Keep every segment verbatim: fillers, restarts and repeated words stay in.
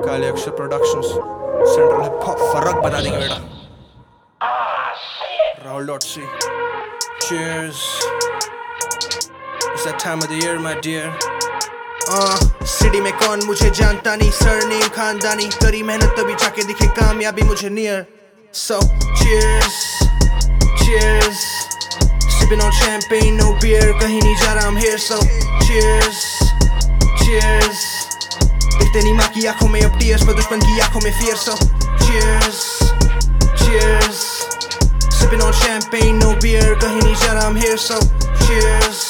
काले अक्षर productions, central hip hop फर्क बता देंगे बेटा। Rahul dot C, cheers, it's that time of the year my dear। uh, city में कौन मुझे जानता नहीं, सरनेम खानदानी, करी मेहनत तभी जाके दिखे कामयाबी मुझे near. So cheers, cheers, sipping on champagne no beer, कहीं नहीं जा रहा I'm here so cheers, cheers, दिखते नहीं माँ की आंखों में अब tears, पर दुश्मन की आंखों में fear so cheers, cheers, sipping on champagne no beer, कहीं नहीं जा रहा I'm here so cheers,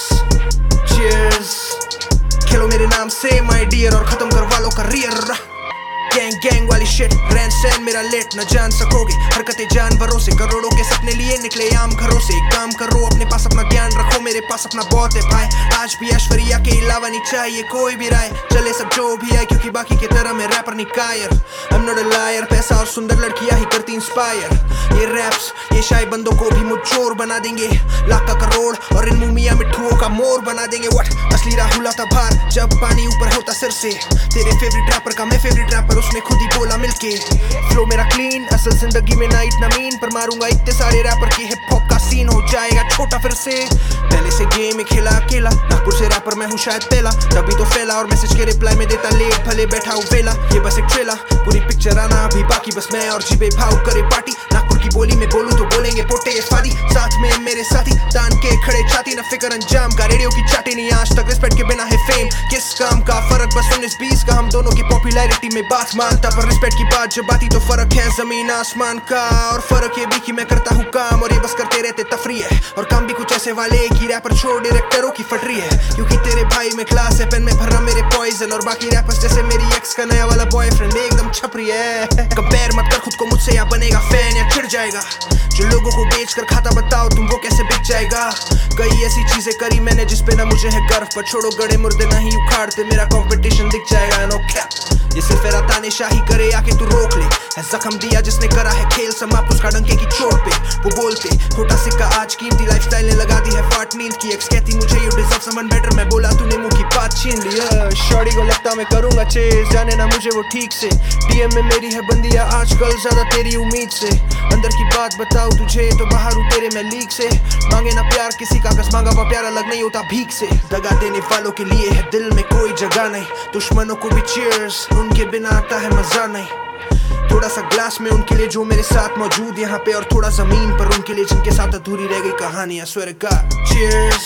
cheers, खेलो मेरे नाम से my dear और खत्म करवा लो career। गैंग गैंग वाली शिट, रैन सैन मेरा लेट न जान सकोगे, हरकतें जानवरों से, करोड़ों के सपने लिए निकले आम घरों से। काम करो अपने पास, अपना ज्ञान रखो, मेरे पास अपना बहुत है भाई। आज भी ऐश्वर्या के अलावा नहीं चाहिए कोई भी राय, चले सब जो भी आए क्योंकि बाकी की तरह मैं रैपर नहीं कायर। I'm not a liar, पैसा और सुंदर लड़कियां ही करती इंस्पायर। ये रैप्स ये शायद बंदों को भी मुझोर बना देंगे, लाख का करोड़ और इन मुमिया मिट्ठुओं का मोर बना देंगे। व्हाट असली राहुल आता भार जब पानी ऊपर होता सिर से, तेरे फेवरेट रैपर का मैं फेवरेट रैपर, उसने खुद ही बोला मिलके। फ्लो मेरा क्लीन, असल जिंदगी में ना इतना मीन, पर मारूंगा इतने सारे रैपर की हिप हॉप का सीन हो जाएगा छोटा फिर से। पहले से गेम में खेला अकेला, नागपुर से रैपर मैं हूँ शायद पहला, तभी तो फैला और मैसेज के रिप्लाई में देता लेट, भले बैठा हूँ वेला। ये बस एक ट्रेला, पूरी पिक्चर आना अभी बाकी, बस मैं और जीबे भाव करे पार्टी। नागपुर की बोली में बोलूं तो बोलेंगे पोटे फादी, साथ में मेरे साथी तान के खड़े छाती, न फिक्र अंजाम का, रेडियो की चाटी नहीं आज तक, रिस्पेक्ट के बिना है फेम किस काम का। फर्क बस उन्नीस बीस का, हम दोनों की पॉपुलैरिटी में बात मानता, पर रिस्पेक्ट की बात जब आती तो फर्क है जमीन आसमान का। और फर्क ये भी कि मैं करता हूँ काम और ये बस करते रहते तफरी है, और काम भी कुछ ऐसे वाले की रैपर छोड़ डायरेक्टरों की फटरी है। क्योंकि तेरे भाई में क्लास है, पेन में भर रहा मेरे पॉइजन, और बाकी रैपर्स जैसे मेरी एक्स का नया वाला बॉयफ्रेंड एकदम छपरी है। कंपेयर मत कर खुद को मुझसे, या बनेगा फैन या चिढ़ जाएगा। जो लोगों को बेच कर खाता बताओ तुम वो कैसे बिक जाएगा। कई ऐसी चीजें करी मैंने जिस पे ना मुझे है गर्व, पर छोड़ो गड़े मुर्दे नहीं उखाड़ते, मेरा कंपटीशन दिख जाएगा। नो क्या ये सिर्फ एरा तानेशाही करे आके तू रोक ले, है जख्म दिया जिसने करा है खेल समाप्त उसका डंके की चोट पे। वो बोलते खोटा सिक्का आज कीमती, लाइफस्टाइल ने लगा दी है फाट नींद की। एक्स कहती मुझे यू डिजर्व समवन बेटर, मैं बोला तूने मुंह की बात छीन ली। शॉर्टी को लगता मैं करूंगा चेज, जाने ना मुझे वो ठीक से। डीएम में मेरी है बंदिया आजकल ज्यादा तेरी उम्मीद से, अंदर की बात बताऊं तुझे तो बाहर हूं तेरे मैं लीक से। मांगे ना प्यार किसी का, कस मांगा हुआ प्यार अलग नहीं होता भीख से। दगा देने वालों के लिए है दिल में कोई जगह नहीं, दुश्मनों को भी चीयर्स, उनके बिना आता है मजा नहीं। थोड़ा सा ग्लास में उनके लिए जो मेरे साथ मौजूद यहाँ पे, और थोड़ा जमीन पर उनके लिए जिनके साथ अधूरी रह गई कहानी। I swear to God, cheers,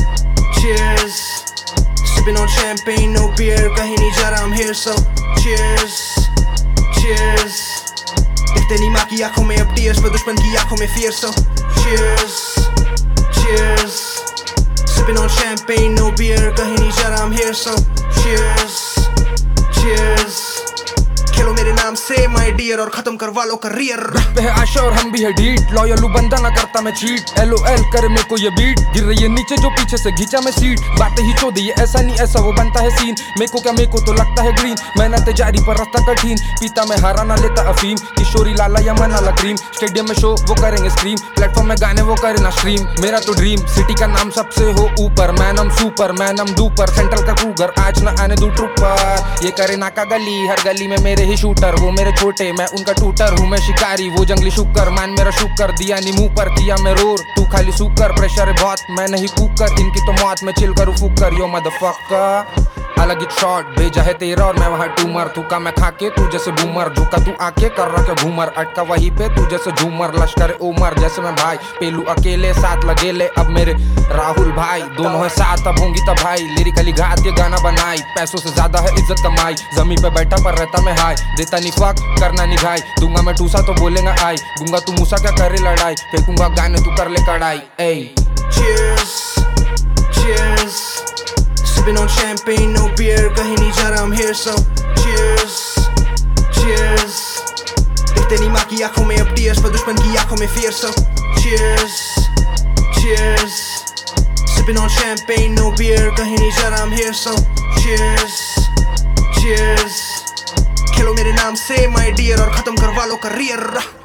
cheers, sipping on champagne no beer, कहीं नहीं जा रहा I'm here so cheers, cheers, दिखते नहीं माँ की आंखों में अब tears, पर दुश्मन की आंखों में fear so cheers, cheers, sipping on champagne no beer, कहीं नहीं जा रहा I'm here so cheers, cheers, खेलो मेरे नाम से my dear और खत्म करवा लो करियर। पे है आशा और हम भी है डीट, लॉयल बंदा ना करता मैं चीट। एल ओ एल करे मेरे को ये बीट, गिर रही है नीचे जो पीछे से घींचा मैं सीट। बातें ही चो दी है ऐसा नहीं ऐसा वो बनता है सीन, मेरे को क्या मेरे को तो लगता है ग्रीन। मेहनत जारी पर रास्ता कठिन, पीता में हारा ना लेता अफीम। किशोरी लाला या मनाला क्रीम, स्टेडियम में शो वो करेंगे स्क्रीम, प्लेटफॉर्म में गाने वो करे ना स्ट्रीम। मेरा तो ड्रीम सिटी का नाम सबसे हो ऊपर, मैनम सुपर मैनम डूपर, सेंट्रल का क्रूगर आज ना आने दू ट्रूपर। ये करे नाका गली, हर गली में मेरे ही शूटर, वो मेरे छोटे मैं उनका टूटर हूँ। मैं शिकारी वो जंगली शुकर, मान मेरा शुकर दिया नी मुंह पर किया मैं रोर। तू खाली सुकर, प्रेशर है बहुत मैं नहीं कुकर, इनकी तो मौत में चिल करूँ फुकर। यो मदरफकर अलग ही शॉट भेजा है तेरा और मैं वहाँ टूमर, तू का मैं खाके तू जैसे बूमर, झुका तू आके कर रहा के घूमर, अटका वहीं पे तू जैसे झूमर। लश्कर उमर जैसे मैं भाई, पेलू अकेले साथ लगे ले अब मेरे राहुल भाई, दोनों है साथ अब होंगी तब भाई। लिरिकली घात ये गाना बनाई, पैसों से ज्यादा है इज्जत कमाई। जमीन पे बैठा पर रहता मैं हाई, देता नहीं फक करना नहीं घाई। दूंगा मैं टूसा तो बोलेगा आई, दूंगा तू मूसा क्या करे लड़ाई, फेंकूंगा गाने तू कर ले कड़ाई। ए cheers, cheers, sipping on champagne no beer, कहीं नहीं जा रहा I'm here so cheers, cheers, दिखते नहीं माँ की आंखों में अब tears, पर दुश्मन की आंखों में fear so cheers, cheers, sipping on champagne no beer, कहीं नहीं जा रहा I'm here so cheers, cheers, खेलो मेरे नाम से my dear और खत्म करवा लो career।